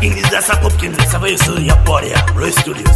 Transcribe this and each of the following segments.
Ingiliza Sakopkins, Savaso, Yaporia, Roy Studios.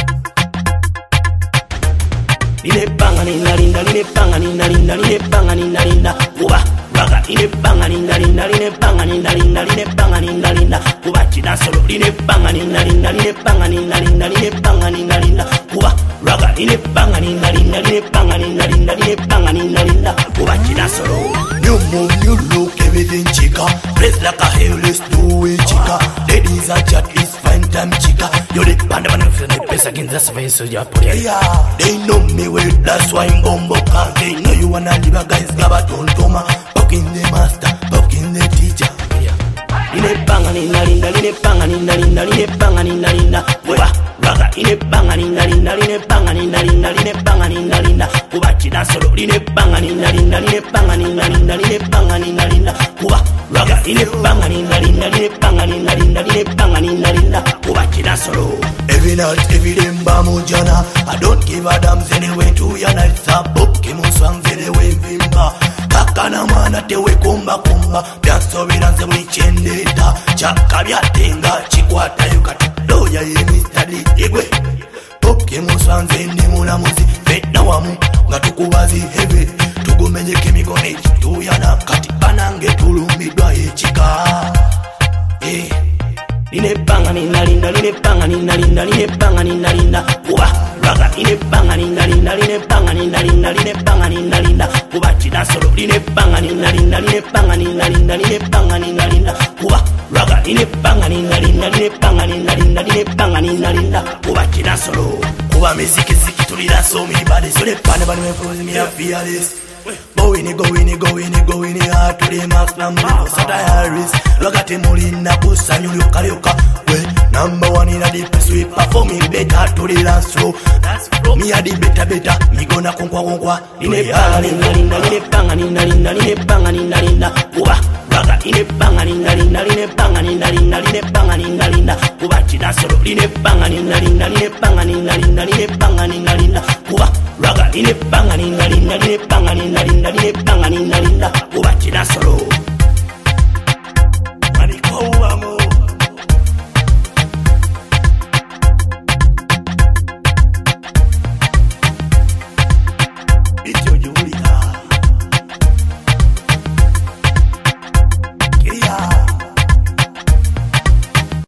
Ine panga ni nalinda, ine panga ni nalinda, ine panga ni nalinda, kuba raga ine panga ni nalinda, ine panga ni nalinda, ine panga ni nalinda, kuba china solo ine panga ni nalinda, ine panga ni nalinda, ine panga ni nalinda, kuba raga ine panga ni nalinda, ine panga ni nalinda, ine panga ni nalinda, kuba china solo. New move, new look, everything chica. Dress like a hell, let's do it chica. Ladies are chat, it's fine time chica. You're the band of the best against the Savaso, Yaporia. Yeah, they know me well, that's why I'm bombo car. They know you wanna leave a guy's gaba don't toma. Buck in the master, buck in the teacher. Ine panga ni nalinda, ine panga ni nalinda, ine panga ni nalinda, kuba raga ine panga ni nalinda, ine panga ni nalinda, ine panga ni nalinda, kuba china solo ine panga ni nalinda, ine panga ni nalinda, ine panga ni nalinda, kuba raga ine panga ni nalinda, ine panga ni nalinda, ine panga ni nalinda, kuba china solo. Every night, every day, Bamujana. I don't give a damn anyway to your night. Sabuk, Kimuswang, anyway, Vimba. Kakana mana tewe kumba kumba. Piaso viranze wichendeta. Chakabia tenga, chikwata yukati. Doya ye Mr. Igwe. Kimuswang, zeni muna muzi. Fetna wamu, ngatukuwazi heavy. Tugumenye kimikone, tuyana. Kati panange tulumidwa ye chika. Ine panga ni nalinda, ine panga ni nalinda, ine panga ni nalinda, kuba raga ine panga ni nalinda, ine panga ni nalinda, ine panga ni nalinda, kuba china solo ine panga ni nalinda, ine panga ni nalinda, ine panga ni nalinda, kuba raga ine panga ni nalinda, ine panga ni nalinda, ine panga ni nalinda, kuba china solo. Kuba miziki ziki tulira so many bodies. So they pan about me for me a fearless. Go in it hard to the max number. Sata Harris, look at him Molina, Pusa, you look at Yoka. Well, number one in a deep sweep, performing better to the last row. That's from me a the better. Me gonna conquer. Ine panga ni nalinda, ine panga ni nalinda, ine panga ni nalinda, kuba raga ine panga ni nalinda, ine panga ni nalinda, ine panga ni nalinda, kuba china solo ine panga ni nalinda, ine panga ni nalinda, ine panga ni nalinda, kuba raga ine panga ni nalinda, ine panga ni nalinda, ine panga ni nalinda, kuba china solo.